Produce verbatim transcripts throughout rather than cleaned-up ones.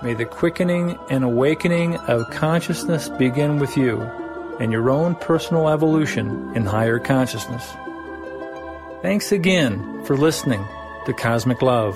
May the quickening and awakening of consciousness begin with you and your own personal evolution in higher consciousness. Thanks again for listening to Cosmic Love.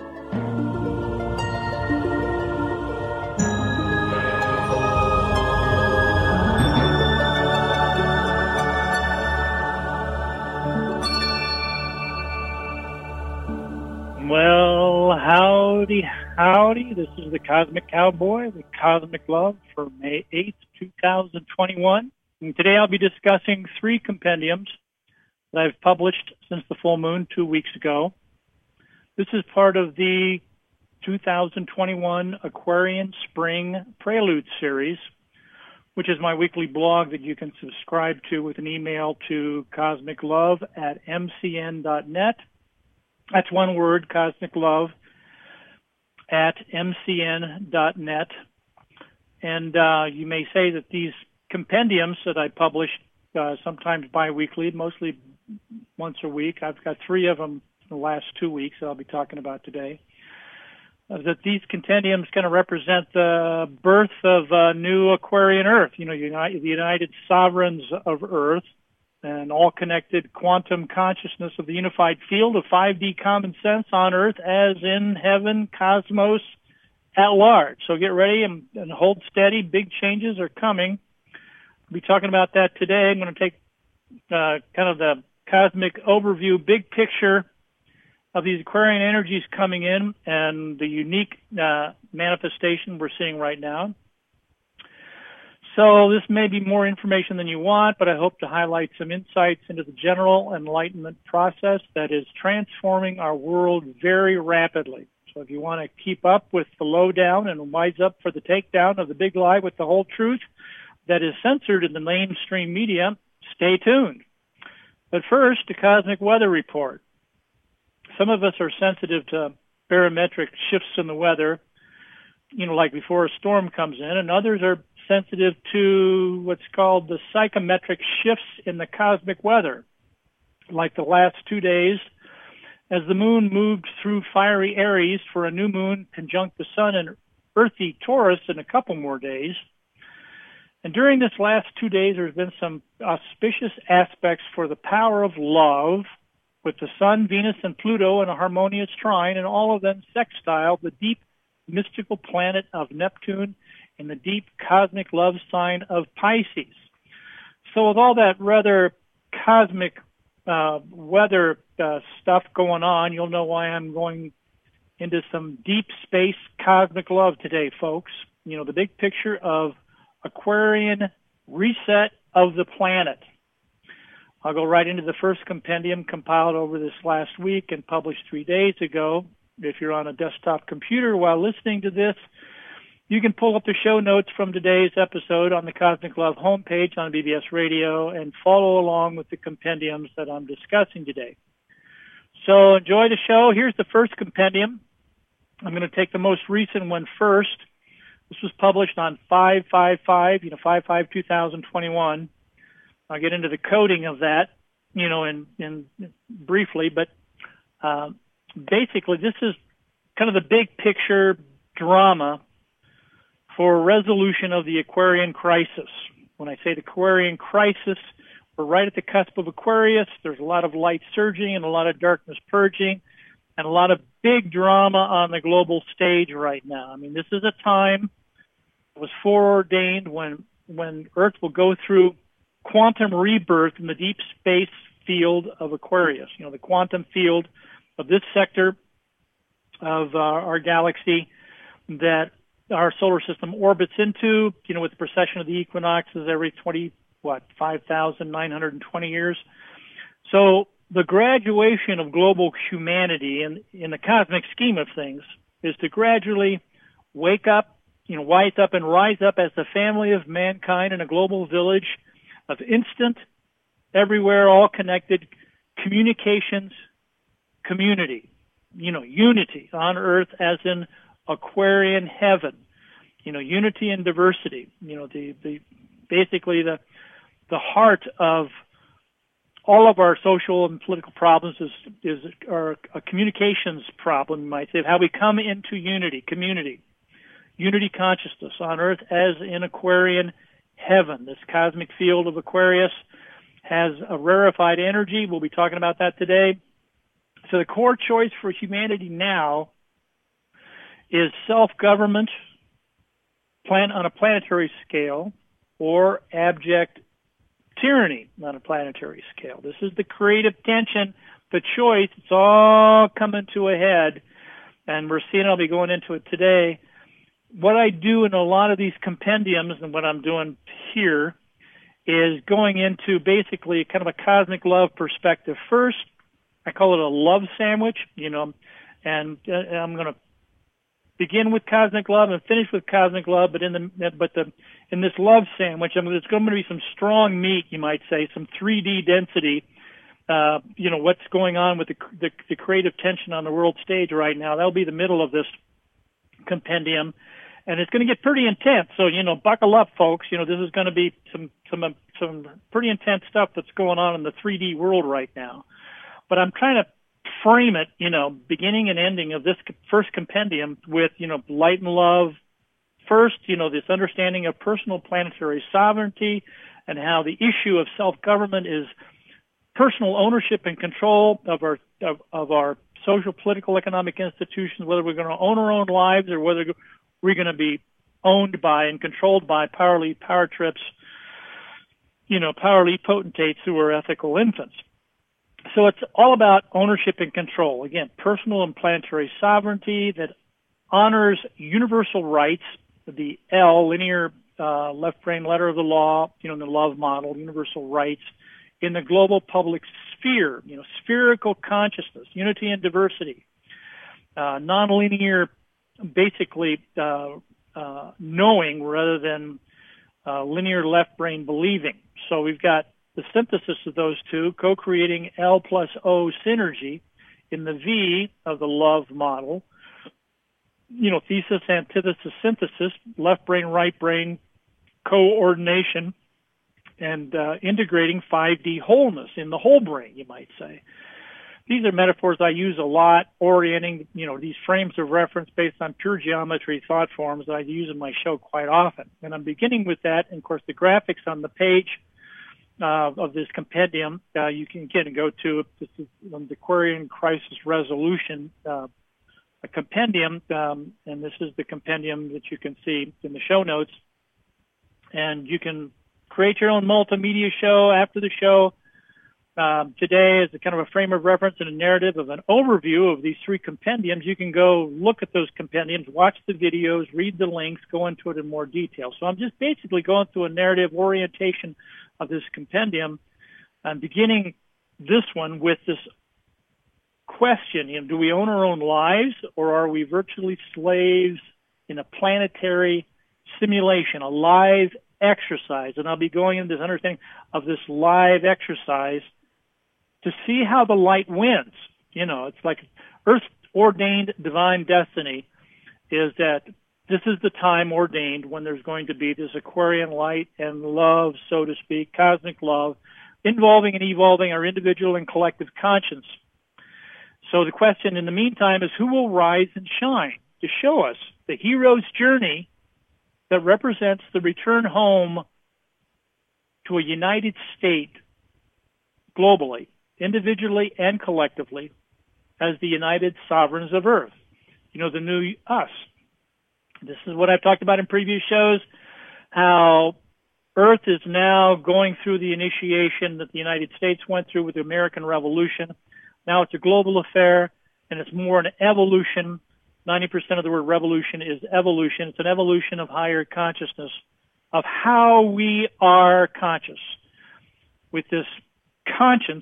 Well, howdy, howdy. This is the Cosmic Cowboy with Cosmic Love for May eighth, two thousand twenty-one. And today I'll be discussing three compendiums that I've published since the full moon two weeks ago. This is part of the two thousand twenty-one Aquarian Spring Prelude Series, which is my weekly blog that you can subscribe to with an email to cosmiclove at m c n dot net. That's one word, Cosmic Love, at m c n dot net. And uh, you may say that these compendiums that I publish, uh, sometimes bi-weekly, mostly once a week, I've got three of them in the last two weeks that I'll be talking about today, uh, that these compendiums kind of represent the birth of a new Aquarian Earth, you know, United, the United Sovereigns of Earth, and all-connected quantum consciousness of the unified field of five D common sense on Earth as in heaven, cosmos at large. So get ready and, and hold steady. Big changes are coming. We'll be talking about that today. I'm going to take uh, kind of the cosmic overview, big picture of these Aquarian energies coming in and the unique uh, manifestation we're seeing right now. So this may be more information than you want, but I hope to highlight some insights into the general enlightenment process that is transforming our world very rapidly. So if you want to keep up with the lowdown and wise up for the takedown of the big lie with the whole truth that is censored in the mainstream media, stay tuned. But first, the Cosmic Weather Report. Some of us are sensitive to barometric shifts in the weather, you know, like before a storm comes in, and others are sensitive to what's called the psychometric shifts in the cosmic weather, like the last two days as the moon moved through fiery Aries for a new moon conjunct the sun in earthy Taurus in a couple more days. And during this last two days, there's been some auspicious aspects for the power of love, with the sun, Venus, and Pluto in a harmonious trine, and all of them sextile the deep mystical planet of Neptune in the deep cosmic love sign of Pisces. So with all that rather cosmic uh, weather uh, stuff going on, you'll know why I'm going into some deep space cosmic love today, folks. You know, the big picture of Aquarian reset of the planet. I'll go right into the first compendium compiled over this last week and published three days ago. If you're on a desktop computer while listening to this, you can pull up the show notes from today's episode on the Cosmic Love homepage on B B S Radio and follow along with the compendiums that I'm discussing today. So enjoy the show. Here's the first compendium. I'm going to take the most recent one first. This was published on five five five, you know, five five two thousand twenty-one. I'll get into the coding of that, you know, in, in briefly, but uh, basically this is kind of the big picture drama for resolution of the Aquarian crisis. When I say the Aquarian crisis, we're right at the cusp of Aquarius. There's a lot of light surging and a lot of darkness purging and a lot of big drama on the global stage right now. I mean, this is a time that was foreordained when, when Earth will go through quantum rebirth in the deep space field of Aquarius, you know, the quantum field of this sector of uh, our galaxy that our solar system orbits into, you know, with the precession of the equinoxes every twenty, what, five thousand nine hundred twenty years. So the graduation of global humanity in, in the cosmic scheme of things is to gradually wake up, you know, wise up and rise up as the family of mankind in a global village of instant, everywhere, all connected communications, community, you know, unity on Earth as in Aquarian heaven, you know, unity and diversity, you know, the, the, basically the, the heart of all of our social and political problems is, is our, a communications problem, you might say, of how we come into unity, community, unity consciousness on Earth as in Aquarian heaven. This cosmic field of Aquarius has a rarefied energy. We'll be talking about that today. So the core choice for humanity now is self-government plan on a planetary scale or abject tyranny on a planetary scale. This is the creative tension, the choice. It's all coming to a head, and we're seeing, I'll be going into it today. What I do in a lot of these compendiums and what I'm doing here is going into basically kind of a cosmic love perspective. First, I call it a love sandwich, you know, and uh, I'm going to begin with cosmic love and finish with cosmic love, but in the but the in this love sandwich, I mean, there's going to be some strong meat, you might say, some three D density. Uh, you know, what's going on with the, the the creative tension on the world stage right now. That'll be the middle of this compendium, and it's going to get pretty intense. So, you know, buckle up, folks. You know, this is going to be some some some pretty intense stuff that's going on in the three D world right now. But I'm trying to frame it, you know, beginning and ending of this first compendium with, you know, light and love. First, you know, this understanding of personal planetary sovereignty and how the issue of self-government is personal ownership and control of our of, of our social, political, economic institutions, whether we're going to own our own lives or whether we're going to be owned by and controlled by power elite, power trips, you know, power elite potentates who are ethical infants. So it's all about ownership and control. Again, personal and planetary sovereignty that honors universal rights, the L, linear uh, left brain letter of the law, you know, in the love model, universal rights in the global public sphere, you know, spherical consciousness, unity and diversity, uh, nonlinear, basically uh, uh, knowing rather than uh, linear left brain believing. So we've got the synthesis of those two, co-creating L plus O synergy in the V of the love model. You know, thesis, antithesis, synthesis, left brain, right brain, coordination, and uh, integrating five D wholeness in the whole brain, you might say. These are metaphors I use a lot, orienting, you know, these frames of reference based on pure geometry thought forms that I use in my show quite often. And I'm beginning with that. And, of course, the graphics on the page Uh, of this compendium, uh, you can again go to this is um, the Aquarian Crisis Resolution, uh, a compendium, um, and this is the compendium that you can see in the show notes. And you can create your own multimedia show after the show. Um, today is a kind of a frame of reference and a narrative of an overview of these three compendiums. You can go look at those compendiums, watch the videos, read the links, go into it in more detail. So I'm just basically going through a narrative orientation of this compendium. I'm beginning this one with this question, you know, do we own our own lives or are we virtually slaves in a planetary simulation, a live exercise? And I'll be going into this understanding of this live exercise to see how the light wins. You know, it's like Earth-ordained divine destiny is that this is the time ordained when there's going to be this Aquarian light and love, so to speak, cosmic love, involving and evolving our individual and collective conscience. So the question in the meantime is who will rise and shine to show us the hero's journey that represents the return home to a united state globally, individually and collectively, as the united sovereigns of Earth. You know, the new us. This is what I've talked about in previous shows, how Earth is now going through the initiation that the United States went through with the American Revolution. Now it's a global affair, and it's more an evolution. ninety percent of the word revolution is evolution. It's an evolution of higher consciousness, of how we are conscious. With this conscience,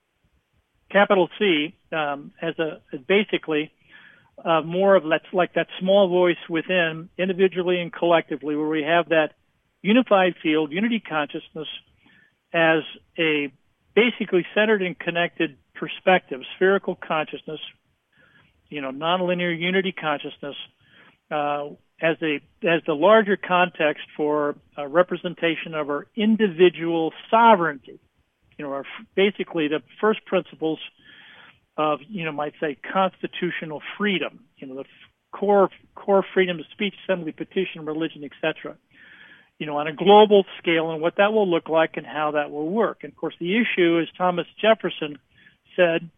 capital C, um, as a as basically uh, more of that's like that small voice within, individually and collectively, where we have that unified field, unity consciousness, as a basically centered and connected perspective, spherical consciousness, you know, nonlinear unity consciousness, uh, as a as the larger context for a representation of our individual sovereignty. You know, our basically the first principles of, you know, might say constitutional freedom. You know, the core core freedom of speech, assembly, petition, religion, et cetera. You know, on a global scale, and what that will look like and how that will work. And of course, the issue, as Thomas Jefferson said,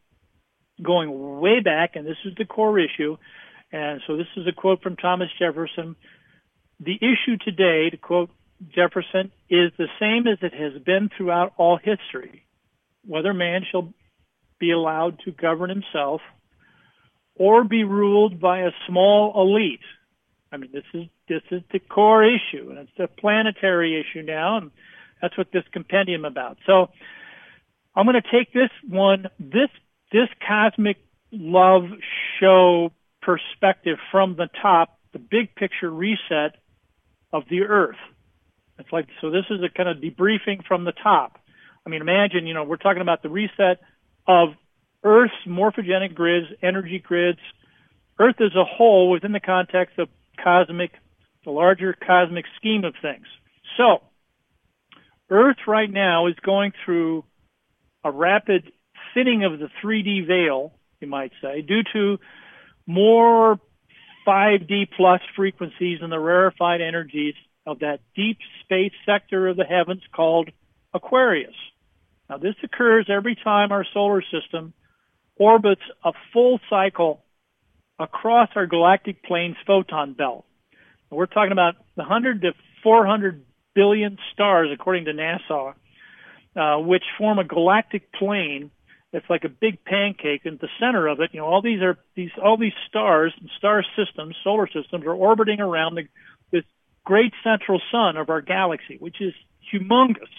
going way back, and this is the core issue. And so this is a quote from Thomas Jefferson. The issue today, to quote Jefferson, is the same as it has been throughout all history, whether man shall be allowed to govern himself or be ruled by a small elite. I mean, this is this is the core issue, and it's a planetary issue now, and that's what this compendium about. So I'm going to take this one, this this cosmic love show perspective from the top, the big picture reset of the Earth. It's like, so this is a kind of debriefing from the top. I mean, imagine, you know, we're talking about the reset of Earth's morphogenic grids, energy grids, Earth as a whole within the context of cosmic, the larger cosmic scheme of things. So, Earth right now is going through a rapid thinning of the three D veil, you might say, due to more five D plus frequencies and the rarefied energies of that deep space sector of the heavens called Aquarius. Now, this occurs every time our solar system orbits a full cycle across our galactic plane's photon belt. We're talking about one hundred to four hundred billion stars, according to NASA, uh, which form a galactic plane. It's like a big pancake, and at the center of it, you know, all these are these all these stars and star systems, solar systems, are orbiting around the, this great central sun of our galaxy, which is humongous.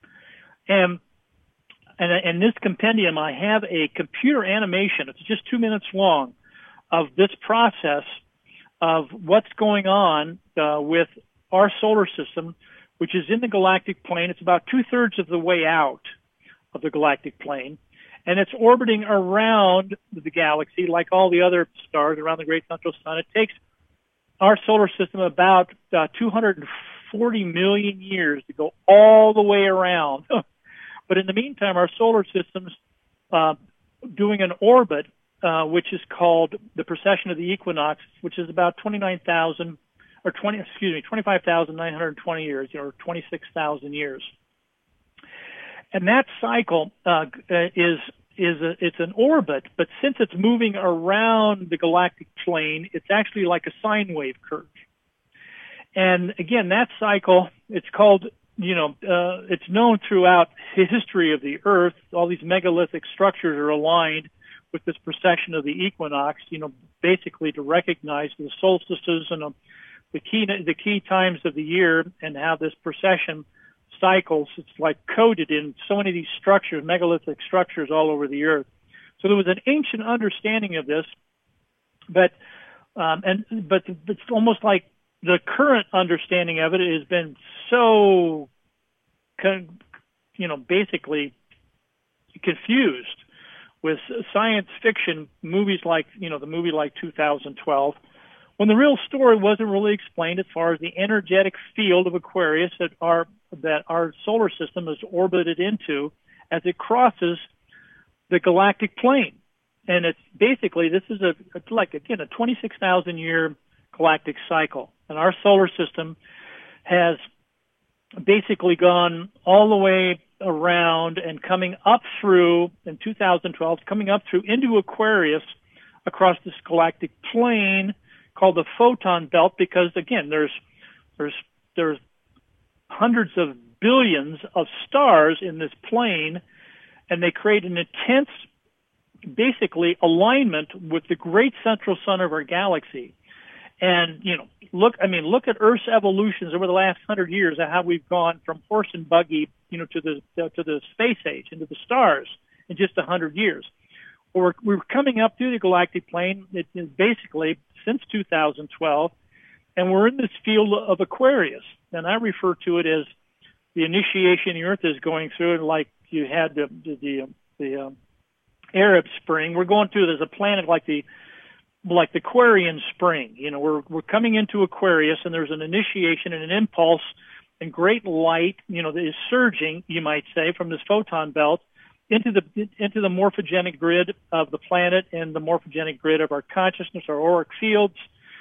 And and in this compendium, I have a computer animation. It's just two minutes long of this process of what's going on uh, with our solar system, which is in the galactic plane. It's about two-thirds of the way out of the galactic plane, and it's orbiting around the galaxy like all the other stars around the great central sun. It takes our solar system about uh, two hundred forty million years to go all the way around. But in the meantime, our solar system's uh, doing an orbit, uh, which is called the precession of the equinox, which is about twenty-nine thousand or twenty, excuse me, twenty-five thousand nine hundred twenty years, you know, or twenty-six thousand years. And that cycle uh, is is a, it's an orbit, but since it's moving around the galactic plane, it's actually like a sine wave curve. And again, that cycle, it's called, you know, uh, it's known throughout the history of the Earth. All these megalithic structures are aligned with this precession of the equinox, you know, basically to recognize the solstices and uh, the key the key times of the year and how this precession cycles. It's like coded in so many of these structures, megalithic structures all over the Earth. So there was an ancient understanding of this, but um, and but it's almost like the current understanding of it has been so, you know, basically confused with science fiction movies like, you know, the movie like two thousand twelve, when the real story wasn't really explained as far as the energetic field of Aquarius that our that our solar system is orbited into as it crosses the galactic plane. And it's basically, this is a, it's like, again, a twenty-six thousand year galactic cycle. And our solar system has basically gone all the way around and coming up through, in two thousand twelve, coming up through into Aquarius across this galactic plane called the photon belt, because again, there's there's there's hundreds of billions of stars in this plane, and they create an intense, basically, alignment with the great central sun of our galaxy. And, you know, look, I mean, look at Earth's evolutions over the last hundred years and how we've gone from horse and buggy, you know, to the, to the space age, into the stars in just a hundred years. We're, we're coming up through the galactic plane, it is basically since two thousand twelve, and we're in this field of Aquarius. And I refer to it as the initiation the Earth is going through, and like you had the, the, the, the um, Arab Spring, we're going through, there's a planet like the, like the Aquarian Spring. You know, we're, we're coming into Aquarius, and there's an initiation and an impulse and great light, you know, that is surging, you might say, from this photon belt into the, into the morphogenic grid of the planet and the morphogenic grid of our consciousness, our auric fields,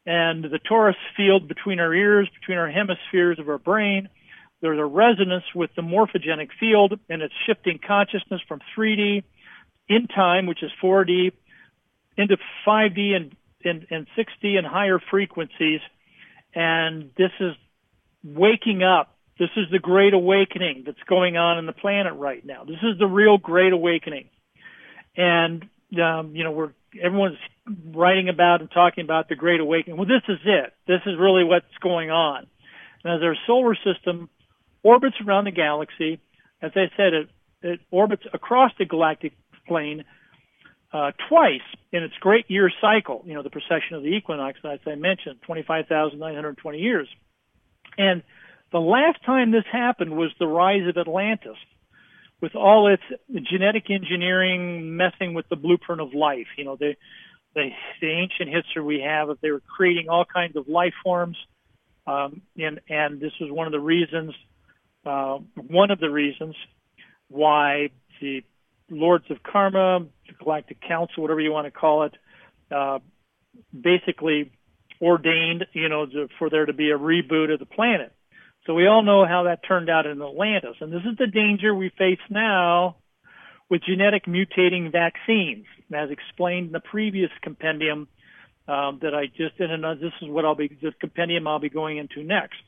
and the torus field between our ears, between our hemispheres of our brain. There's a resonance with the morphogenic field, and it's shifting consciousness from three D in time, which is four D, into five D and, and, and six D and higher frequencies. And this is waking up. This is the great awakening that's going on in the planet right now. This is the real great awakening. And, um, you know, we're, everyone's writing about and talking about the great awakening. Well, this is it. This is really what's going on. And as our solar system orbits around the galaxy, as I said, it, it orbits across the galactic plane uh, twice in its great year cycle, you know, the precession of the equinox, as I mentioned, twenty-five thousand nine hundred twenty years. And the last time this happened was the rise of Atlantis, with all its genetic engineering messing with the blueprint of life. You know, the, the, the ancient history we have of they were creating all kinds of life forms, um, and, and this was one of the reasons, uh, one of the reasons why the Lords of Karma, the Galactic Council, whatever you want to call it, uh, basically ordained, you know, to, for there to be a reboot of the planet. So we all know how that turned out in Atlantis. And this is the danger we face now with genetic mutating vaccines, as explained in the previous compendium um, that I just did. And this is what I'll be, this compendium I'll be going into next.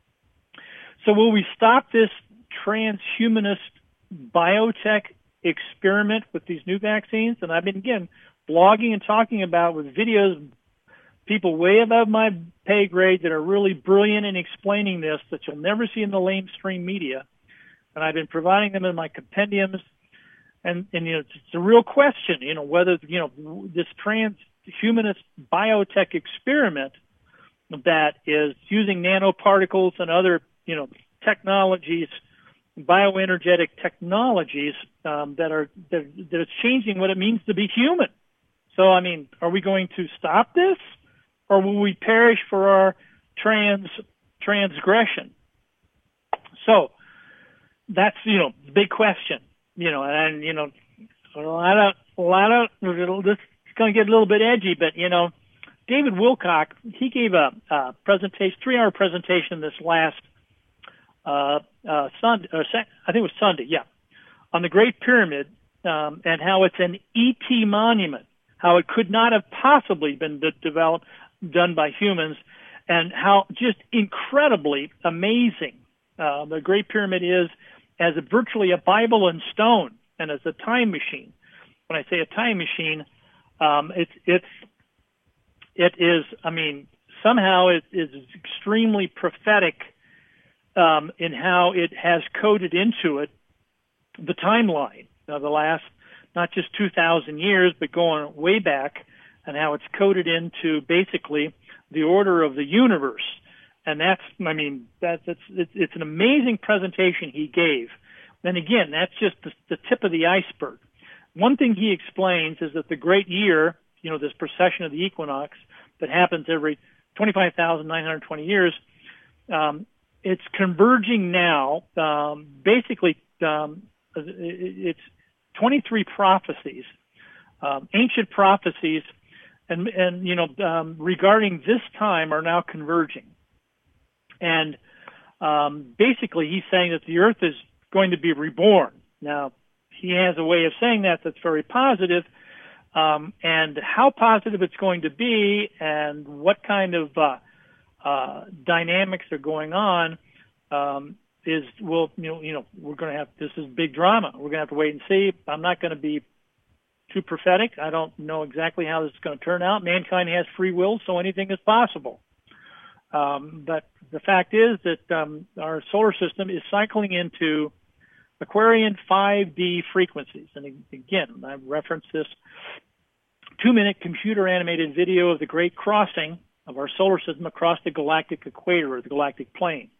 So will we stop this transhumanist biotech experiment with these new vaccines? And I've been, again, blogging and talking about with videos, people way above my pay grade that are really brilliant in explaining this that you'll never see in the mainstream media. And I've been providing them in my compendiums. And, and you know, it's, it's a real question, you know, whether, you know, this transhumanist biotech experiment that is using nanoparticles and other, you know, technologies, bioenergetic technologies um, that are that, that is changing what it means to be human. So, I mean, are we going to stop this? Or will we perish for our trans transgression? So that's, you know, the big question, you know, and, you know, a lot of, a lot of, this is going to get a little bit edgy, but, you know, David Wilcock, he gave a, a presentation, three hour presentation this last, uh, uh, Sunday, or I think it was Sunday, yeah, on the Great Pyramid, um, and how it's an E T monument, how it could not have possibly been de- developed, done by humans, and how just incredibly amazing uh, the Great Pyramid is as a, virtually a Bible in stone and as a time machine. When I say a time machine, um, it's it's it is. I mean, somehow it is extremely prophetic um, in how it has coded into it the timeline of the last not just two thousand years, but going way back, and how it's coded into basically the order of the universe. And that's, I mean, that's, it's, it's, it's an amazing presentation he gave. And again, that's just the, the tip of the iceberg. One thing he explains is that the great year, you know, this precession of the equinox that happens every twenty-five thousand nine hundred twenty years, um, it's converging now. Um, basically, um, it's twenty-three prophecies, um, ancient prophecies, and, and you know, um, regarding this time are now converging. And um, basically, he's saying that the Earth is going to be reborn. Now, he has a way of saying that that's very positive, um, and how positive it's going to be and what kind of uh, uh, dynamics are going on um, is, well, you know, you know, we're going to have, this is big drama. We're going to have to wait and see. I'm not going to be too prophetic. I don't know exactly how this is going to turn out. Mankind has free will, so anything is possible. Um, but the fact is that um, our solar system is cycling into Aquarian five D frequencies. And again, I referenced this two-minute computer-animated video of the great crossing of our solar system across the galactic equator, or the galactic plane.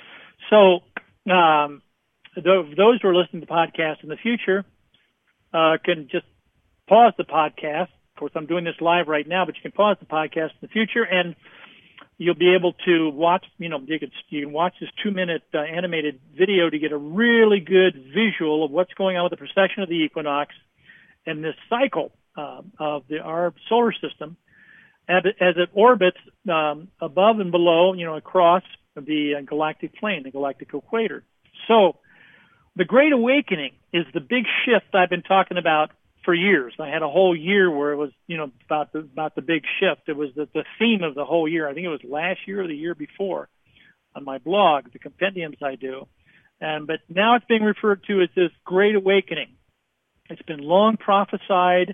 So um, th- those who are listening to the podcast in the future uh, can just pause the podcast. Of course, I'm doing this live right now, but you can pause the podcast in the future, and you'll be able to watch, you know, you can, you can watch this two-minute uh, animated video to get a really good visual of what's going on with the precession of the equinox and this cycle uh, of the, our solar system as it, as it orbits um, above and below, you know, across the uh, galactic plane, the galactic equator. So the Great Awakening is the big shift I've been talking about for years. I had a whole year where it was, you know, about the, about the big shift. It was the, the theme of the whole year. I think it was last year or the year before on my blog, the compendiums I do. And, but now it's being referred to as this Great Awakening. It's been long prophesied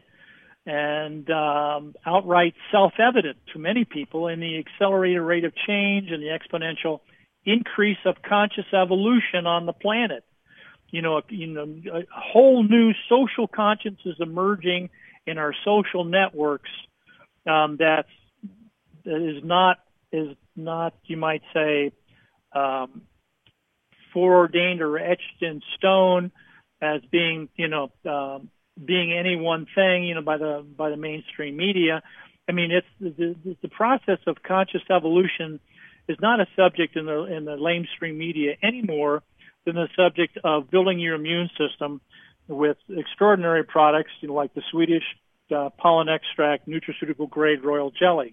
and um, outright self-evident to many people in the accelerated rate of change and the exponential increase of conscious evolution on the planet. You know, you know, a whole new social conscience is emerging in our social networks. Um, that's that is not is not, you might say, um, foreordained or etched in stone as being, you know, um, being any one thing, you know, by the by the mainstream media. I mean, it's the, the, the process of conscious evolution is not a subject in the in the mainstream media anymore than the subject of building your immune system with extraordinary products, you know, like the Swedish uh, pollen extract, nutraceutical grade royal jelly.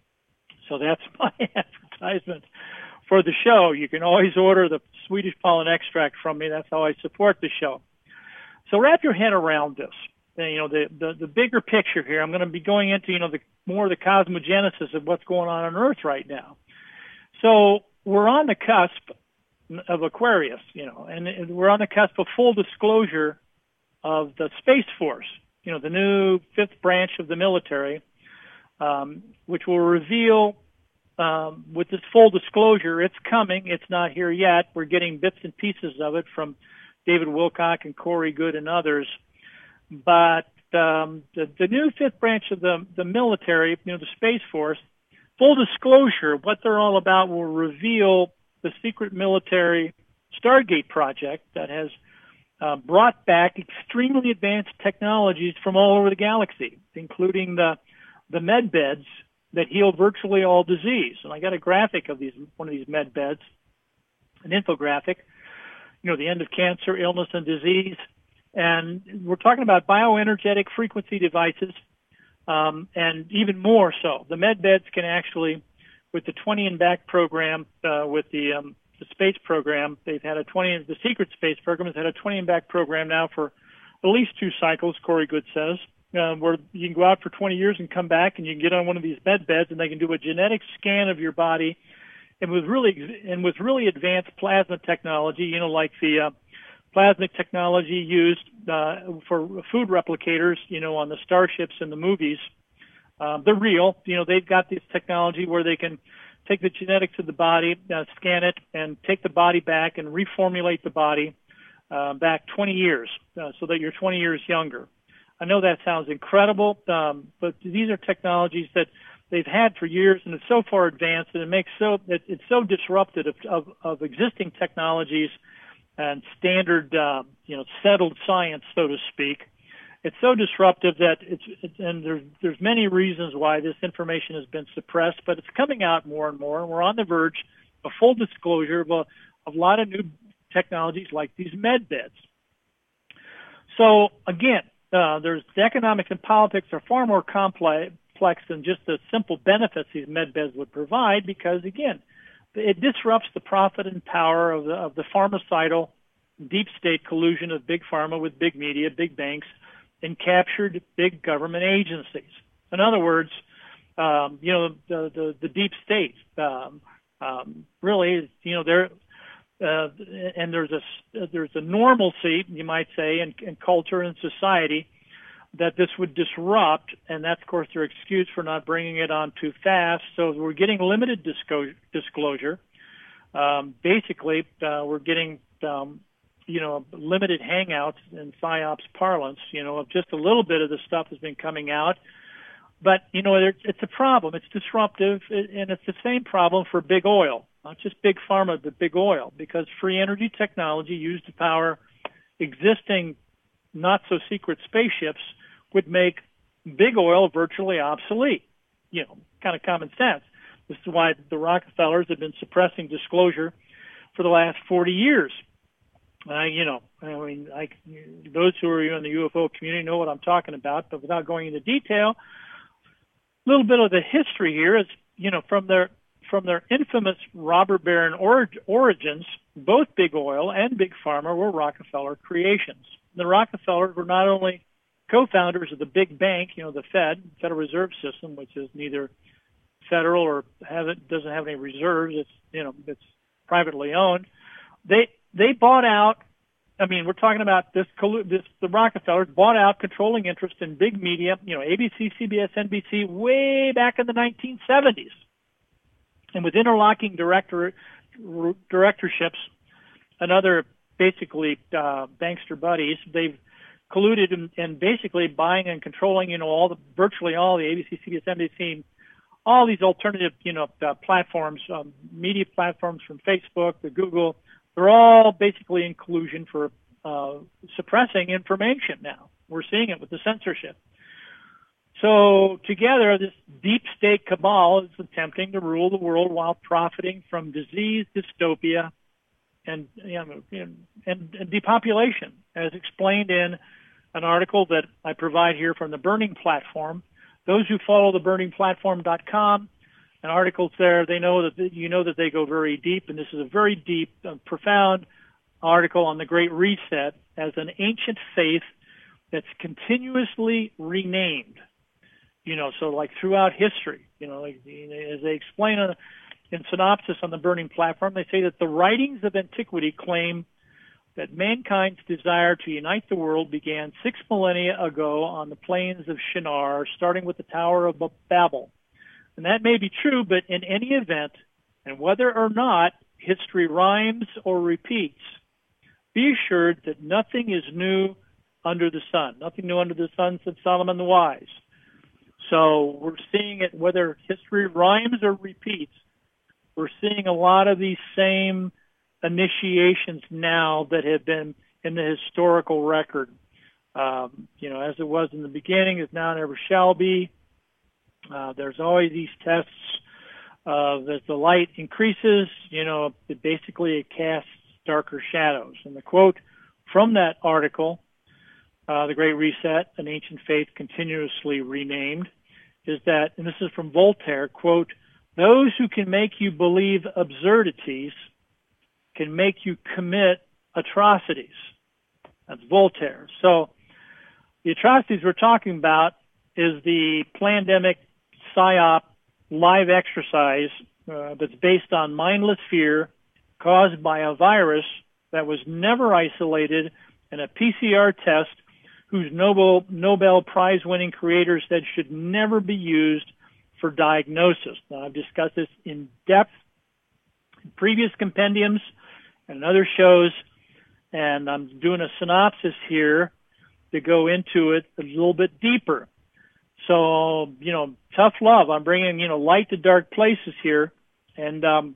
So that's my advertisement for the show. You can always order the Swedish pollen extract from me. That's how I support the show. So wrap your head around this. You know, the, the, the bigger picture here. I'm going to be going into, you know, the more the cosmogenesis of what's going on on Earth right now. So we're on the cusp of Aquarius, you know, and we're on the cusp of full disclosure of the Space Force, you know, the new fifth branch of the military, um, which will reveal um, with this full disclosure, it's coming. It's not here yet. We're getting bits and pieces of it from David Wilcock and Corey Good and others. But um, the, the new fifth branch of the, the military, you know, the Space Force, full disclosure, what they're all about will reveal the secret military Stargate project that has uh, brought back extremely advanced technologies from all over the galaxy, including the the med beds that heal virtually all disease. And I got a graphic of these, one of these med beds, an infographic, you know, the end of cancer, illness, and disease. And we're talking about bioenergetic frequency devices, um, and even more so. The med beds can actually, with the twenty and back program, uh, with the, um, the space program, they've had a twenty, the secret space program has had a twenty and back program now for at least two cycles, Corey Good says, uh, where you can go out for twenty years and come back and you can get on one of these med beds and they can do a genetic scan of your body. And with really, and with really advanced plasma technology, you know, like the, uh, plasmic technology used, uh, for food replicators, you know, on the starships in the movies. Um, they're real. You know, they've got this technology where they can take the genetics of the body, uh, scan it, and take the body back and reformulate the body uh, back twenty years uh, so that you're twenty years younger. I know that sounds incredible, um, but these are technologies that they've had for years, and it's so far advanced, and it makes so it, it's so disruptive of, of, of existing technologies and standard, uh, you know, settled science, so to speak. It's so disruptive that it's, it's and there's there's many reasons why this information has been suppressed, but it's coming out more and more. And we're on the verge of full disclosure of a, of a lot of new technologies like these med beds. So again, uh, there's the economics and politics are far more complex than just the simple benefits these med beds would provide, because again, it disrupts the profit and power of the of the pharmacidal deep state collusion of big pharma with big media, big banks, and captured big government agencies. In other words, um, you know, the, the, the deep state, um, um, really, you know, there, uh, and there's a, there's a normalcy, you might say, in, in culture and society that this would disrupt, and that's, of course, their excuse for not bringing it on too fast. So we're getting limited disclosure. disclosure. Um, basically, uh, we're getting, um, you know, limited hangouts in PsyOps parlance, you know, of just a little bit of the stuff has been coming out. But, you know, it's a problem. It's disruptive, and it's the same problem for big oil, not just big pharma, but big oil, because free energy technology used to power existing not-so-secret spaceships would make big oil virtually obsolete. You know, kind of common sense. This is why the Rockefellers have been suppressing disclosure for the last forty years. I, you know, I mean, I, those who are in the U F O community know what I'm talking about, but without going into detail, little bit of the history here is, you know, from their from their infamous robber baron or, origins, both big oil and big pharma were Rockefeller creations. The Rockefellers were not only co-founders of the big bank, you know, the Fed, Federal Reserve System, which is neither federal or have it, doesn't have any reserves. It's, you know, it's privately owned. They they bought out. I mean, we're talking about this. This the Rockefellers bought out controlling interest in big media. You know, A B C, C B S, N B C, way back in the nineteen seventies, and with interlocking director directorships and other basically uh, bankster buddies, they've colluded in, in basically buying and controlling, you know, all the virtually all the A B C, C B S, N B C, all these alternative, you know, uh, platforms, um, media platforms from Facebook to Google. They're all basically in collusion for uh, suppressing information now. We're seeing it with the censorship. So together, this deep state cabal is attempting to rule the world while profiting from disease, dystopia, and, you know, and, and depopulation, as explained in an article that I provide here from the Burning Platform. Those who follow the burning platform dot com and articles there, they know that you know that they go very deep, and this is a very deep, uh, profound article on the Great Reset as an ancient faith that's continuously renamed. You know, so like throughout history, you know, like, as they explain in, in synopsis on the Burning Platform, they say that the writings of antiquity claim that mankind's desire to unite the world began six millennia ago on the plains of Shinar, starting with the Tower of Babel. And that may be true, but in any event, and whether or not history rhymes or repeats, be assured that nothing is new under the sun. Nothing new under the sun, said Solomon the Wise. So we're seeing it, whether history rhymes or repeats, we're seeing a lot of these same initiations now that have been in the historical record. Um, you know, as it was in the beginning, is now never shall be. Uh, there's always these tests uh, as the light increases, you know, it basically it casts darker shadows. And the quote from that article, uh, The Great Reset, An Ancient Faith Continuously Renamed, is that, and this is from Voltaire, quote, "Those who can make you believe absurdities can make you commit atrocities." That's Voltaire. So the atrocities we're talking about is the pandemic psyop live exercise uh, that's based on mindless fear caused by a virus that was never isolated in a P C R test whose Nobel, Nobel Prize-winning creator said should never be used for diagnosis. Now, I've discussed this in depth in previous compendiums and other shows, and I'm doing a synopsis here to go into it a little bit deeper. So, you know, tough love. I'm bringing, you know, light to dark places here. And um,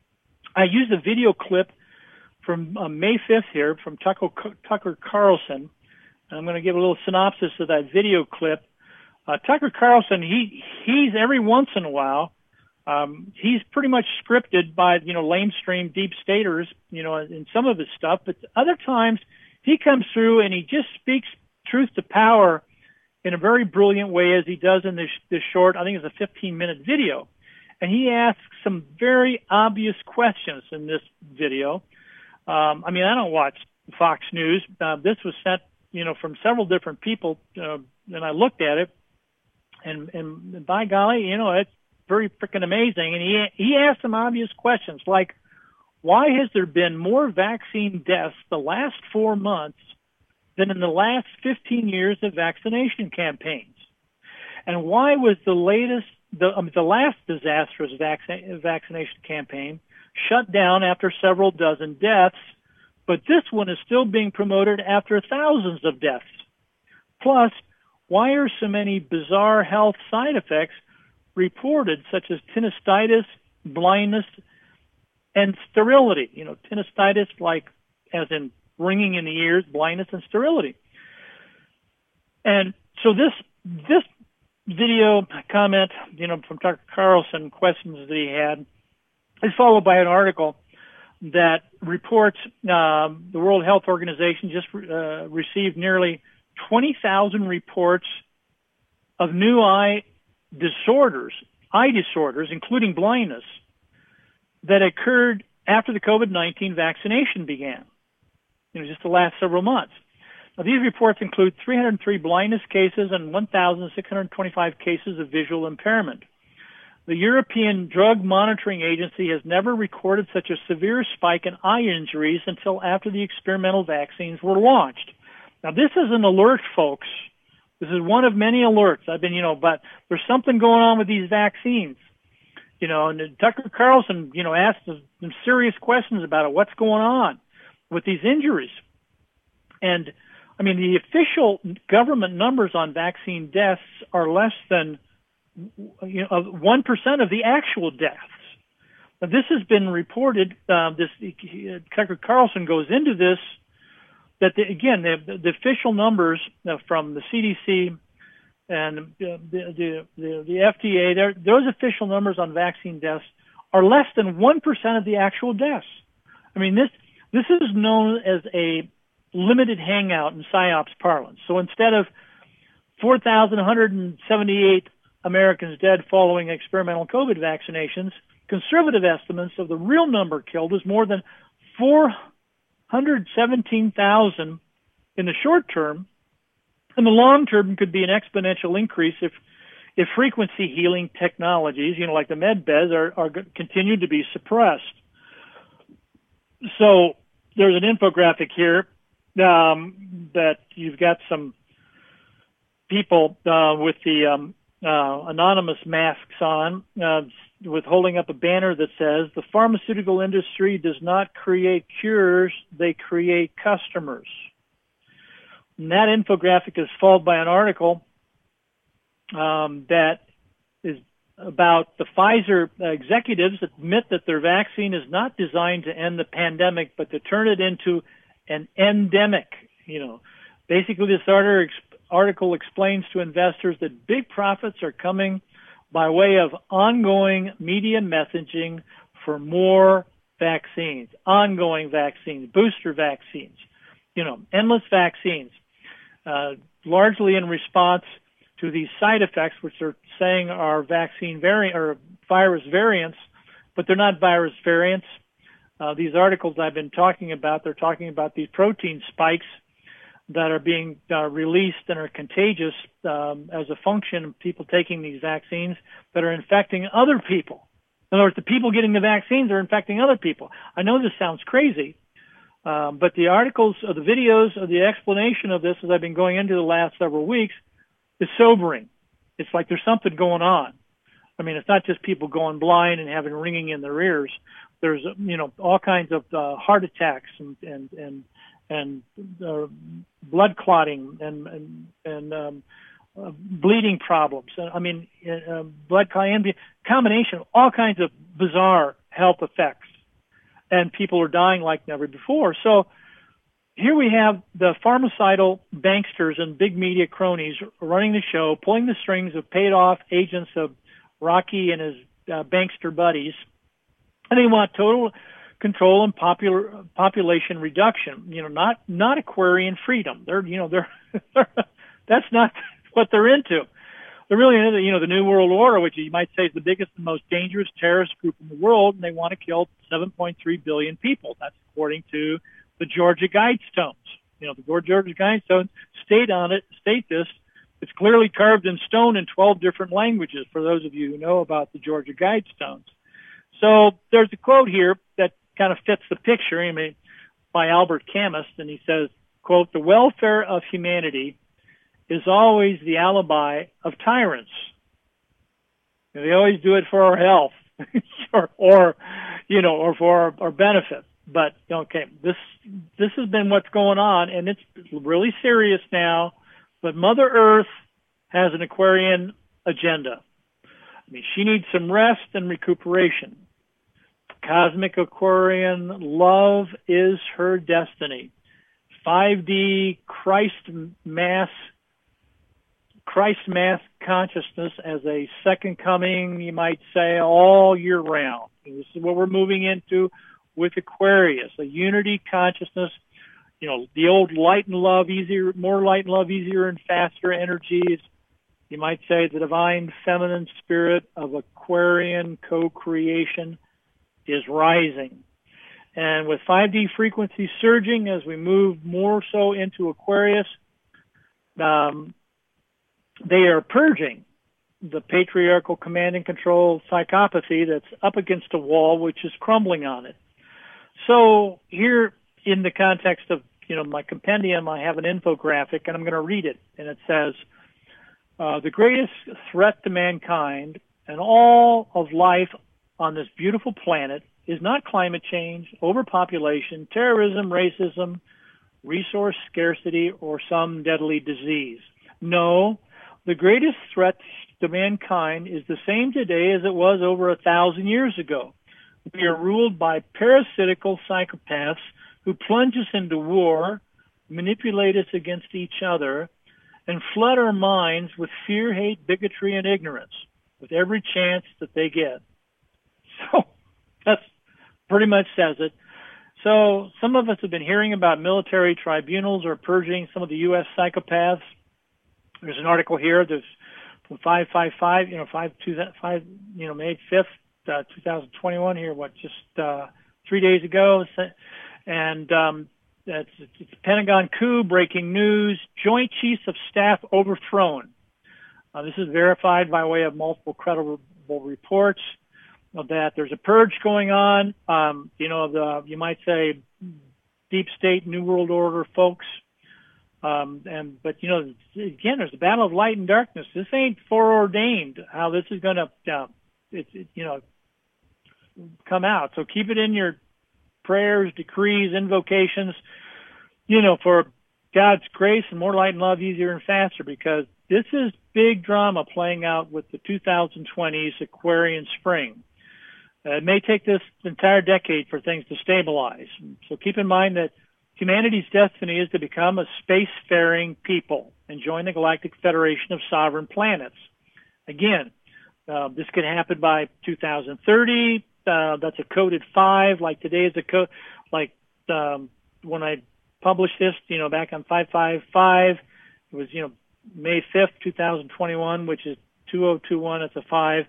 I used a video clip from uh, May fifth here from Tucker, Tucker Carlson. And I'm going to give a little synopsis of that video clip. Uh, Tucker Carlson, he he's every once in a while, um, he's pretty much scripted by, you know, lamestream deep staters, you know, in some of his stuff. But other times he comes through and he just speaks truth to power in a very brilliant way, as he does in this, this short, I think it's a fifteen minute video. And he asks some very obvious questions in this video. Um, I mean, I don't watch Fox News. Uh, this was sent, you know, from several different people, uh, and I looked at it, and, and by golly, you know, it's very freaking amazing. And he, he asked some obvious questions like, why has there been more vaccine deaths the last four months than in the last fifteen years of vaccination campaigns? And why was the latest, the, um, the last disastrous vaccine, vaccination campaign shut down after several dozen deaths, but this one is still being promoted after thousands of deaths? Plus, why are so many bizarre health side effects reported, such as tinnitus, blindness, and sterility? You know, tinnitus, like as in ringing in the ears, blindness, and sterility. And so this this video comment, you know, from Tucker Carlson, questions that he had, is followed by an article that reports um, the World Health Organization just uh, received nearly twenty thousand reports of new eye disorders, eye disorders, including blindness, that occurred after the COVID nineteen vaccination began, you know, just the last several months. Now, these reports include three hundred three blindness cases and one thousand six hundred twenty-five cases of visual impairment. The European Drug Monitoring Agency has never recorded such a severe spike in eye injuries until after the experimental vaccines were launched. Now, this is an alert, folks. This is one of many alerts. I've been, you know, but there's something going on with these vaccines. You know, and Tucker Carlson, you know, asked some serious questions about it. What's going on with these injuries? And, I mean, the official government numbers on vaccine deaths are less than, you know, one percent of the actual deaths. Now, this has been reported. Uh, this uh, Tucker Carlson goes into this, that, the, again, the, the official numbers uh, from the C D C and uh, the, the, the, the F D A, those official numbers on vaccine deaths are less than one percent of the actual deaths. I mean, this this is known as a limited hangout in PSYOPs parlance. So instead of four thousand one hundred seventy-eight Americans dead following experimental COVID vaccinations, conservative estimates of the real number killed is more than four hundred seventeen thousand in the short term. In the long term, could be an exponential increase if if frequency healing technologies, you know, like the med beds, are, are continue to be suppressed. So there's an infographic here um, that you've got some people uh, with the um, uh, anonymous masks on, uh, with holding up a banner that says, "The pharmaceutical industry does not create cures, they create customers." And that infographic is followed by an article um, that is about the Pfizer executives admit that their vaccine is not designed to end the pandemic, but to turn it into an endemic. You know, basically, this article explains to investors that big profits are coming by way of ongoing media messaging for more vaccines, ongoing vaccines, booster vaccines, you know, endless vaccines, uh, largely in response to these side effects, which they're saying are vaccine variant or virus variants, but they're not virus variants. Uh, these articles I've been talking about, they're talking about these protein spikes that are being uh, released and are contagious um, as a function of people taking these vaccines that are infecting other people. In other words, the people getting the vaccines are infecting other people. I know this sounds crazy, um, but the articles, or the videos, or the explanation of this as I've been going into the last several weeks is sobering. It's like there's something going on. I mean, it's not just people going blind and having ringing in their ears. There's, you know, all kinds of uh, heart attacks and and and and uh, blood clotting and and, and um, uh, bleeding problems. I mean, uh, blood clotting, combination of all kinds of bizarre health effects, and people are dying like never before. So here we have the pharmaceutical banksters and big media cronies running the show, pulling the strings of paid-off agents of Rocky and his uh, bankster buddies, and they want total control and popular population reduction. You know, not not Aquarian freedom. They're you know they're that's not what they're into. They're really into you know the New World Order, which you might say is the biggest and most dangerous terrorist group in the world, and they want to kill seven point three billion people. That's according to the Georgia Guidestones. You know, the Georgia Guidestones state on it, state this. It's clearly carved in stone in twelve different languages, for those of you who know about the Georgia Guidestones. So there's a quote here that kind of fits the picture, I mean, by Albert Camus, and he says, quote, "The welfare of humanity is always the alibi of tyrants. And they always do it for our health, or, or, you know, or for our, our benefit. But, okay, this this has been what's going on, and it's really serious now. But Mother Earth has an Aquarian agenda. I mean, she needs some rest and recuperation. Cosmic Aquarian, love is her destiny. five D Christ mass, Christ mass consciousness as a second coming, you might say, all year round. And this is what we're moving into with Aquarius, a unity consciousness. You know, the old light and love, easier, more light and love, easier and faster energies. you might say the divine feminine spirit of Aquarian co-creation is rising. And with five D frequency surging as we move more so into Aquarius, um, they are purging the patriarchal command and control psychopathy that's up against a wall, which is crumbling on it. So here in the context of, you know, my compendium, I have an infographic, and I'm going to read it. And it says, uh, the greatest threat to mankind and all of life on this beautiful planet is not climate change, overpopulation, terrorism, racism, resource scarcity, or some deadly disease. No, the greatest threat to mankind is the same today as it was over a thousand years ago. We are ruled by parasitical psychopaths who plunge us into war, manipulate us against each other, and flood our minds with fear, hate, bigotry, and ignorance with every chance that they get. So that's pretty much says it. So some of us have been hearing about military tribunals or purging some of the U S psychopaths. There's an article here. There's from five five five, you know, five two five, you know, May fifth, uh, two thousand twenty-one. Here, what, just uh, three days ago, and um, that's it's a Pentagon coup. Breaking news: Joint Chiefs of Staff overthrown. Uh, this is verified by way of multiple credible reports of that there's a purge going on. Um, you know, the you might say deep state, New World Order folks. Um, and, but, you know, again, there's a battle of light and darkness. This ain't foreordained how this is going to, uh, it, it, you know, come out. So keep it in your prayers, decrees, invocations, you know, for God's grace and more light and love, easier and faster, because this is big drama playing out with the two thousand twenties Aquarian spring. Uh, it may take this entire decade for things to stabilize. So keep in mind that humanity's destiny is to become a spacefaring people and join the Galactic Federation of Sovereign Planets. Again, uh, this could happen by two thousand thirty. Uh, that's a coded five. Like today is a code. Like um, when I published this, you know, back on five five five, it was, you know, May fifth, two thousand twenty-one, which is two thousand twenty-one. It's a five.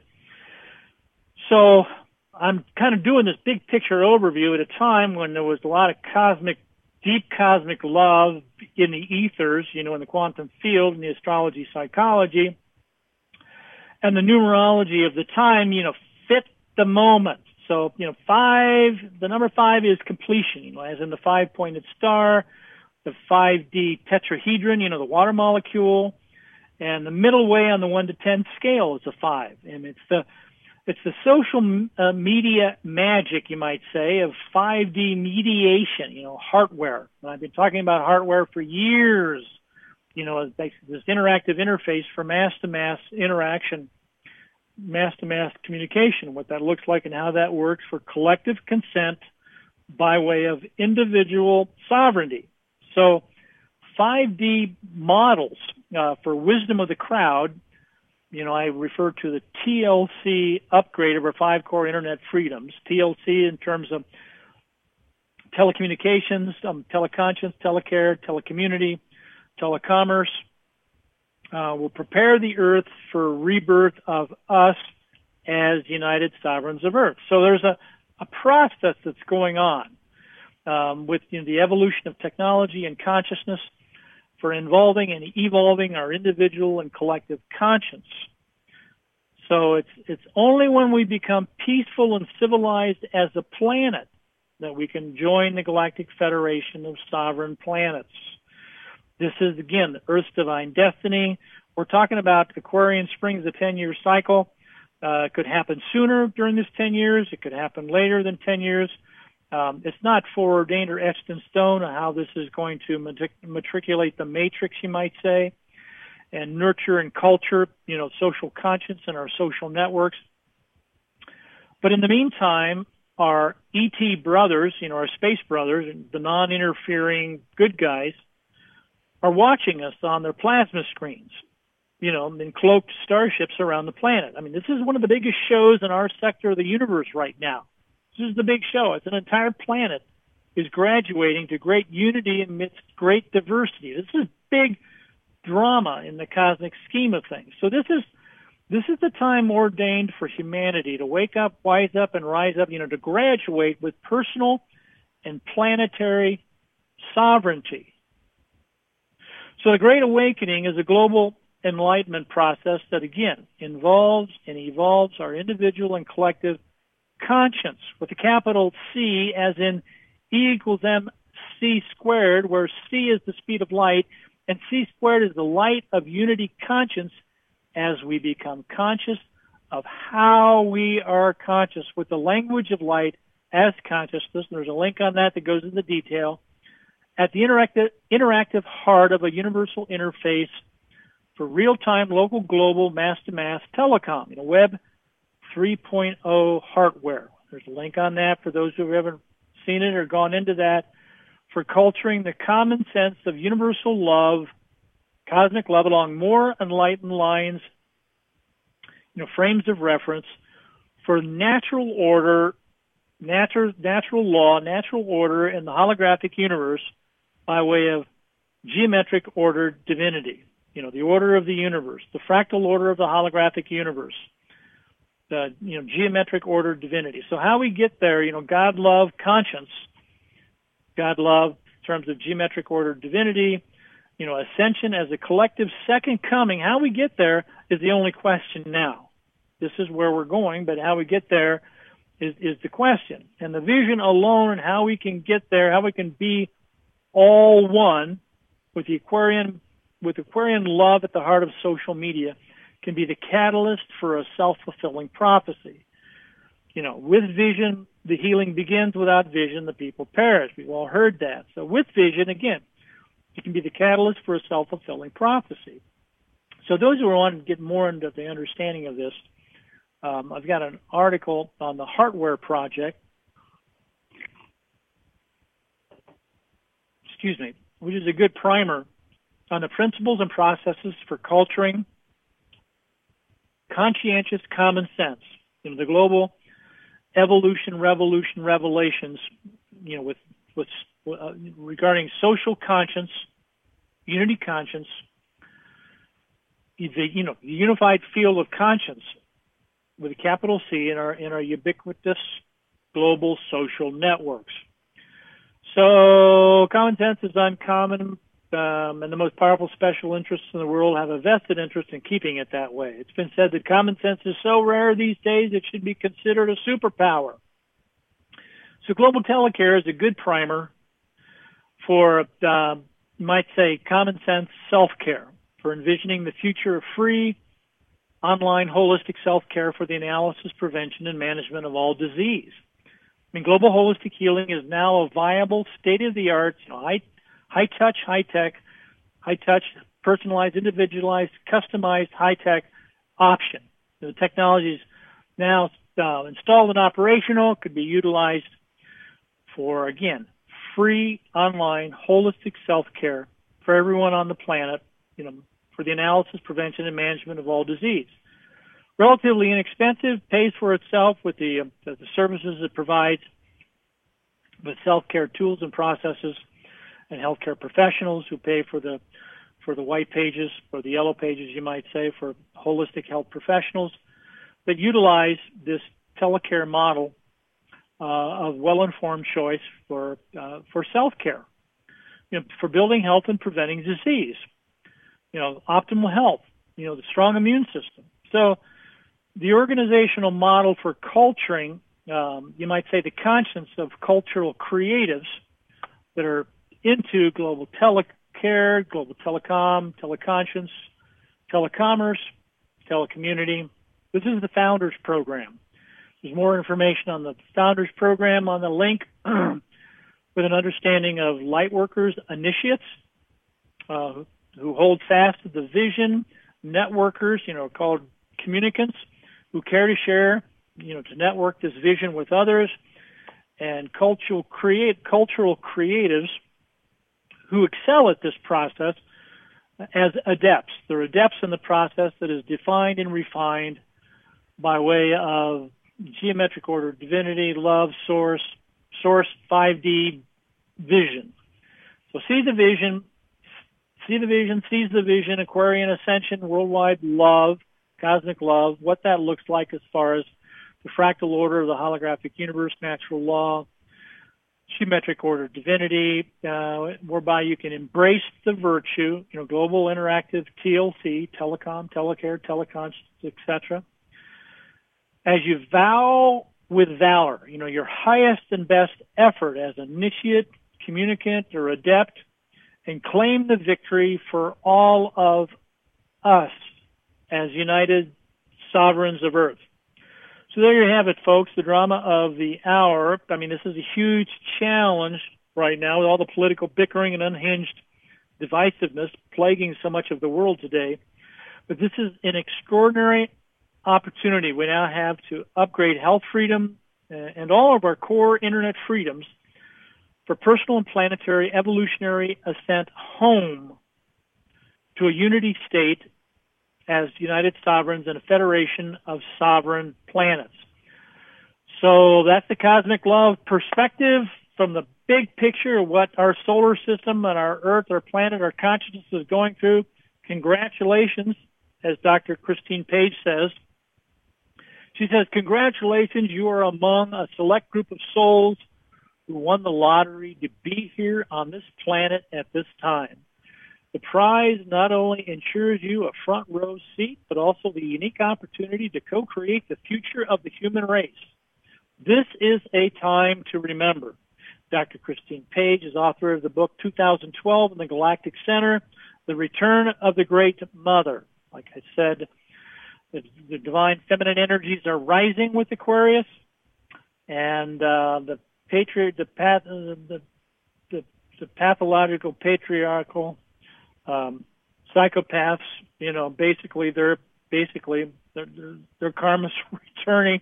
So I'm kind of doing this big picture overview at a time when there was a lot of cosmic deep cosmic love in the ethers, you know, in the quantum field, in the astrology psychology, and the numerology of the time, you know, fit the moment. So, you know, five, the number five is completion, you know, as in the five-pointed star, the five D tetrahedron, you know, the water molecule, and the middle way on the one to ten scale is a five. And it's the It's the social uh, media magic, you might say, of five D mediation, you know, hardware. And I've been talking about hardware for years, you know, this interactive interface for mass-to-mass interaction, mass-to-mass communication, what that looks like and how that works for collective consent by way of individual sovereignty. So five D models uh, for wisdom of the crowd. You know, I refer to the T L C upgrade of our five core internet freedoms. T L C in terms of telecommunications, um, teleconscience, telecare, telecommunity, telecommerce. Uh, will prepare the earth for rebirth of us as United Sovereigns of Earth. So there's a, a process that's going on um, with, you know, the evolution of technology and consciousness for involving and evolving our individual and collective conscience. So it's it's only when we become peaceful and civilized as a planet that we can join the Galactic Federation of Sovereign Planets. This is, again, the Earth's divine destiny. We're talking about Aquarian spring is a ten-year cycle. Uh, it could happen sooner during this ten years. It could happen later than ten years. Um, it's not foreordained or etched in stone on how this is going to matric- matriculate the matrix, you might say, and nurture and culture, you know, social conscience and our social networks. But in the meantime, our E T brothers, you know, our space brothers, the non-interfering good guys, are watching us on their plasma screens, you know, in cloaked starships around the planet. I mean, this is one of the biggest shows in our sector of the universe right now. This is the big show. It's an entire planet is graduating to great unity amidst great diversity. This is big, drama in the cosmic scheme of things. So this is this is the time ordained for humanity to wake up, wise up, and rise up, you know, to graduate with personal and planetary sovereignty. So the Great Awakening is a global enlightenment process that, again, involves and evolves our individual and collective conscience with a capital C, as in E equals mc squared, where C is the speed of light and C squared is the light of unity conscience as we become conscious of how we are conscious with the language of light as consciousness. There's a link on that that goes into detail. At the interactive, interactive heart of a universal interface for real-time, local, global, mass-to-mass telecom, you know, Web three point oh hardware. There's a link on that for those who haven't seen it or gone into that, for culturing the common sense of universal love, cosmic love along more enlightened lines, you know, frames of reference for natural order, natural, natural law, natural order in the holographic universe by way of geometric order divinity. You know, the order of the universe, the fractal order of the holographic universe, the, you know, geometric order divinity. So how we get there, you know, God, love, conscience, God, love, in terms of geometric order divinity, you know, ascension as a collective second coming. How we get there is the only question now. This is where we're going, but how we get there is, is the question. And the vision alone and how we can get there, how we can be all one with the Aquarian, with Aquarian love at the heart of social media, can be the catalyst for a self-fulfilling prophecy. You know, with vision, the healing begins. Without vision, the people perish. We've all heard that. So with vision, again, it can be the catalyst for a self-fulfilling prophecy. So those who want to get more into the understanding of this, um, I've got an article on the Heartware Project, excuse me, which is a good primer on the principles and processes for culturing conscientious common sense. You know, the global evolution, revolution, revelations, you know, with, with uh, regarding social conscience, unity conscience, the, you know, the unified field of conscience with a capital C in our, in our ubiquitous global social networks. So common sense is uncommon, um, and the most powerful special interests in the world have a vested interest in keeping it that way. It's been said that common sense is so rare these days it should be considered a superpower. So global telecare is a good primer for, uh, you might say, common sense self-care, for envisioning the future of free, online, holistic self-care for the analysis, prevention, and management of all disease. I mean, global holistic healing is now a viable, state-of-the-art, you know, high, high-touch, high-tech, high-touch, personalized, individualized, customized, high-tech option. The technology is now uh, installed and operational, could be utilized for, again, free, online, holistic self-care for everyone on the planet, you know, for the analysis, prevention, and management of all disease. Relatively inexpensive, pays for itself with the, uh, the services it provides with self-care tools and processes, and healthcare professionals who pay for the for the white pages or the yellow pages, you might say, for holistic health professionals that utilize this telecare model uh, of well-informed choice for uh, for self-care, you know, for building health and preventing disease. You know, optimal health. You know, the strong immune system. So the organizational model for culturing, um, you might say the conscience of cultural creatives that are into global telecare, global telecom, teleconscience, telecommerce, telecommunity. This is the Founders Program. There's more information on the Founders Program on the link with an understanding of lightworkers, initiates, uh, who hold fast to the vision, networkers, you know, called communicants, who care to share, you know, to network this vision with others, and cultural create cultural creatives who excel at this process as adepts. They're adepts in the process that is defined and refined by way of geometric order, divinity, love, source, source five D vision. So see the vision, see the vision, sees the vision, Aquarian ascension, worldwide love, cosmic love, what that looks like as far as the fractal order of the holographic universe, natural law, geometric order of divinity, uh, whereby you can embrace the virtue, you know, global interactive T L C, telecom, telecare, teleconscious, et cetera. As you vow with valor, you know, your highest and best effort as initiate, communicant, or adept, and claim the victory for all of us as united sovereigns of Earth. So there you have it, folks, the drama of the hour. I mean, this is a huge challenge right now with all the political bickering and unhinged divisiveness plaguing so much of the world today. But this is an extraordinary opportunity we now have to upgrade health freedom and all of our core Internet freedoms for personal and planetary evolutionary ascent home to a unity state as united sovereigns and a federation of sovereign planets. So that's the cosmic love perspective from the big picture of what our solar system and our Earth, our planet, our consciousness is going through. Congratulations, as Doctor Christine Page says. She says, congratulations, you are among a select group of souls who won the lottery to be here on this planet at this time. The prize not only ensures you a front row seat, but also the unique opportunity to co-create the future of the human race. This is a time to remember. Doctor Christine Page is author of the book two thousand twelve in the Galactic Center, The Return of the Great Mother. Like I said, the, the divine feminine energies are rising with Aquarius, and uh, the patriot, the, path, the, the, the pathological, patriarchal um, psychopaths, you know, basically they're basically their, their karma's returning.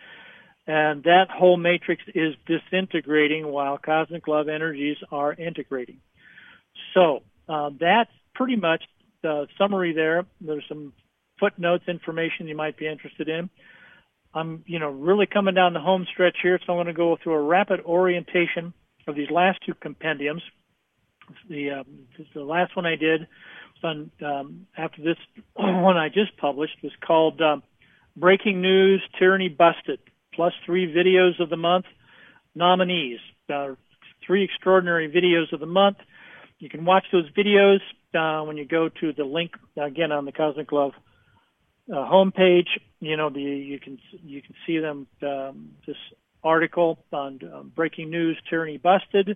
And that whole matrix is disintegrating while cosmic love energies are integrating. So uh, that's pretty much the summary there. There's some footnotes, information you might be interested in. I'm, you know, really coming down the home stretch here, so I'm going to go through a rapid orientation of these last two compendiums. The um, the last one I did was on, um, after this one I just published was called um, Breaking News, Tyranny Busted. Plus three videos of the month nominees, uh, three extraordinary videos of the month. You can watch those videos uh, when you go to the link, again, on the Cosmic Love uh, homepage. You know, the, you can you can see them, um, this article on uh, Breaking News, Tyranny Busted.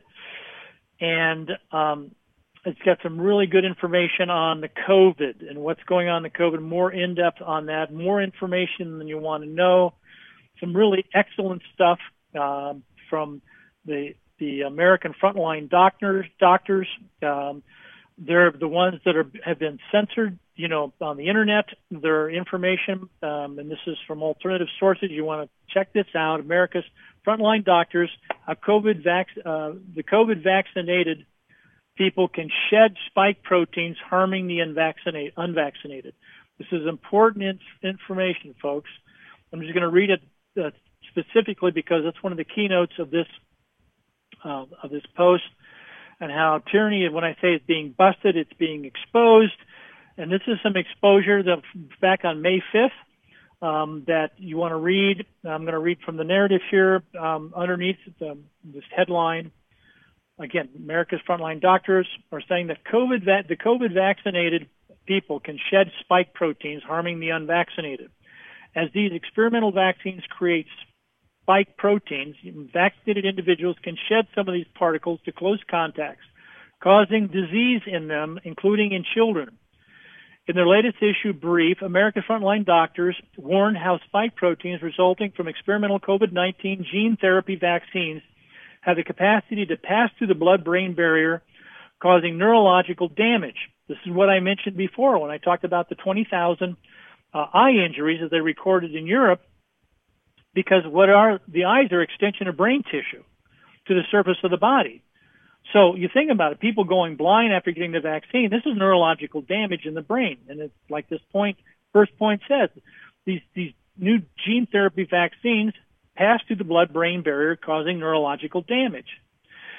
And um, it's got some really good information on the COVID and what's going on in the COVID, more in-depth on that, more information than you want to know. Some really excellent stuff uh, from the the American frontline doctors. Doctors, um, they're the ones that are have been censored, you know, on the internet. Their information, um, and this is from alternative sources. You want to check this out. America's frontline doctors. A COVID vac, uh, the COVID vaccinated people can shed spike proteins, harming the unvaccinated. Unvaccinated. This is important in- information, folks. I'm just going to read it. Uh, specifically because that's one of the keynotes of this uh, of this post, and how tyranny, when I say it's being busted, it's being exposed. And this is some exposure that back on May fifth um, that you want to read. I'm going to read from the narrative here um, underneath the, this headline. Again, America's frontline doctors are saying that COVID va- the COVID vaccinated people can shed spike proteins, harming the unvaccinated. As these experimental vaccines create spike proteins, vaccinated individuals can shed some of these particles to close contacts, causing disease in them, including in children. In their latest issue brief, America's Frontline Doctors warned how spike proteins resulting from experimental COVID nineteen gene therapy vaccines have the capacity to pass through the blood-brain barrier, causing neurological damage. This is what I mentioned before when I talked about the twenty thousand Uh, eye injuries that they recorded in Europe, because what are the eyes are extension of brain tissue to the surface of the body. So you think about it, people going blind after getting the vaccine, this is neurological damage in the brain. And it's like this point, first point says, these, these new gene therapy vaccines pass through the blood-brain barrier, causing neurological damage.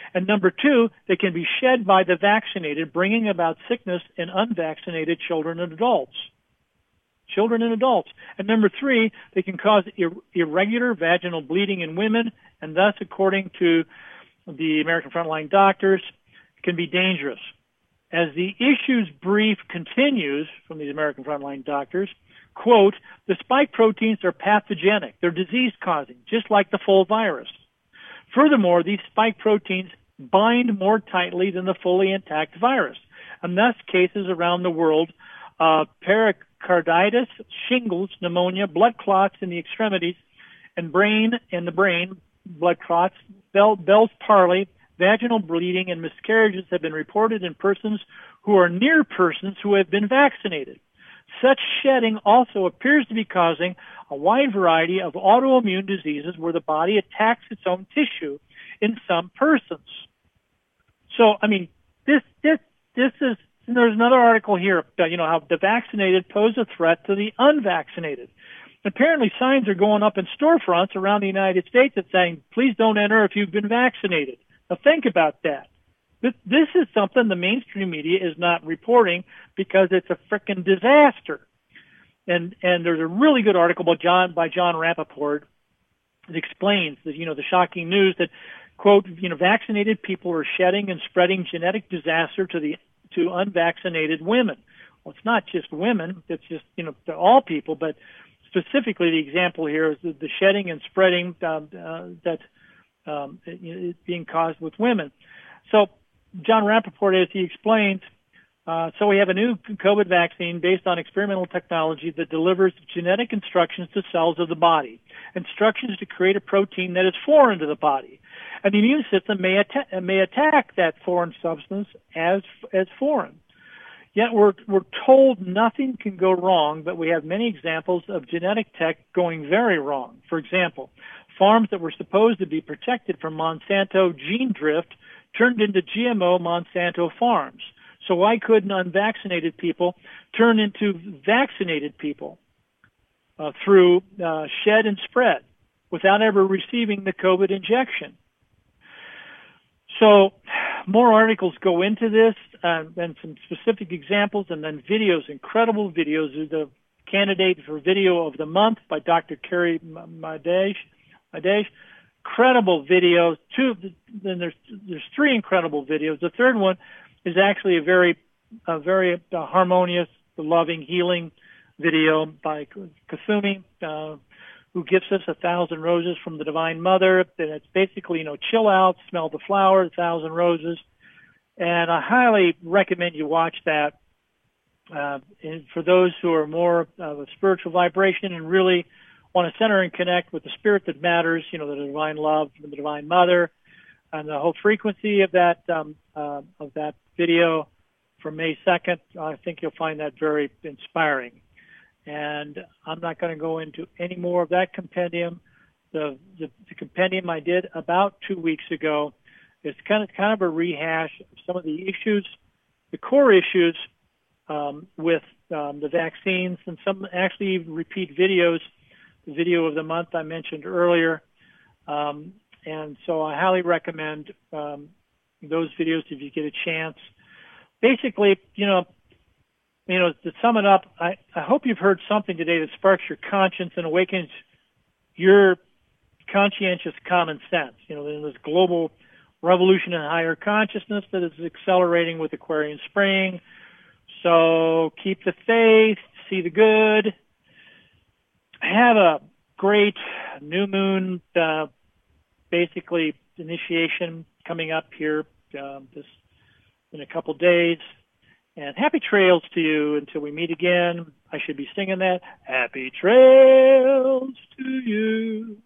And number two, they can be shed by the vaccinated, bringing about sickness in unvaccinated children and adults. Children and adults. And number three, they can cause ir- irregular vaginal bleeding in women, and thus, according to the American Frontline Doctors, can be dangerous. As the issues brief continues from the American Frontline Doctors, quote, the spike proteins are pathogenic. They're disease-causing, just like the full virus. Furthermore, these spike proteins bind more tightly than the fully intact virus, and thus cases around the world of pericarditis, shingles, pneumonia, blood clots in the extremities, and brain in the brain, blood clots, Bell, Bell's palsy, vaginal bleeding, and miscarriages have been reported in persons who are near persons who have been vaccinated. Such shedding also appears to be causing a wide variety of autoimmune diseases where the body attacks its own tissue in some persons. So, I mean, this, this, this is, there's another article here, you know, how the vaccinated pose a threat to the unvaccinated. Apparently signs are going up in storefronts around the United States that saying, please don't enter if you've been vaccinated. Now think about that. This, this is something the mainstream media is not reporting because it's a frickin' disaster. And and there's a really good article by John by John Rappaport that explains that, you know, the shocking news that, quote, you know, vaccinated people are shedding and spreading genetic disaster to the to unvaccinated women. Well, it's not just women; it's just, you know, to all people. But specifically, the example here is the, the shedding and spreading um, uh, that um, is being caused with women. So John Rappaport, as he explains, uh, so we have a new COVID vaccine based on experimental technology that delivers genetic instructions to cells of the body, instructions to create a protein that is foreign to the body. And the immune system may, atta- may attack that foreign substance as as foreign. Yet we're, we're told nothing can go wrong, but we have many examples of genetic tech going very wrong. For example, farms that were supposed to be protected from Monsanto gene drift turned into G M O Monsanto farms. So why couldn't unvaccinated people turn into vaccinated people uh, through uh, shed and spread without ever receiving the COVID injection? So more articles go into this uh, and some specific examples, and then videos, incredible videos. The candidate for video of the month by Doctor Carrie Madej. Madej. Incredible videos. Two, then there's there's three incredible videos. The third one is actually a very, a very uh, harmonious, loving, healing video by Kasumi, uh, who gives us a thousand roses from the Divine Mother. And it's basically, you know, chill out, smell the flower, a thousand roses. And I highly recommend you watch that. Uh, and for those who are more of a spiritual vibration and really want to center and connect with the spirit that matters, you know, the divine love from the Divine Mother, and the whole frequency of that um, uh, of that video from May second, I think you'll find that very inspiring. And I'm not going to go into any more of that compendium. The, the, the compendium I did about two weeks ago is kind of kind of a rehash of some of the issues, the core issues um, with um, the vaccines, and some actually even repeat videos. The video of the month I mentioned earlier. Um, and so I highly recommend um, those videos if you get a chance. Basically, you know, you know, to sum it up, I, I hope you've heard something today that sparks your conscience and awakens your conscientious common sense. You know, in this global revolution in higher consciousness that is accelerating with Aquarian Spring. So keep the faith, see the good. Have a great new moon, uh, basically initiation coming up here uh, this in a couple days. And happy trails to you until we meet again. I should be singing that. Happy trails to you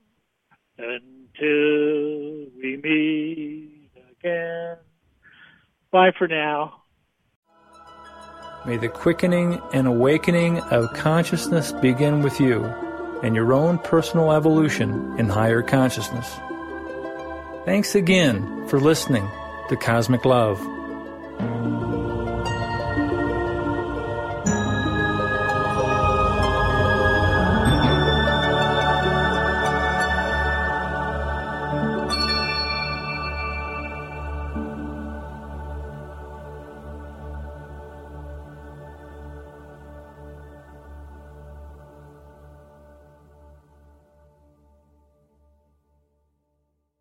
until we meet again. Bye for now. May the quickening and awakening of consciousness begin with you and your own personal evolution in higher consciousness. Thanks again for listening to Cosmic Love.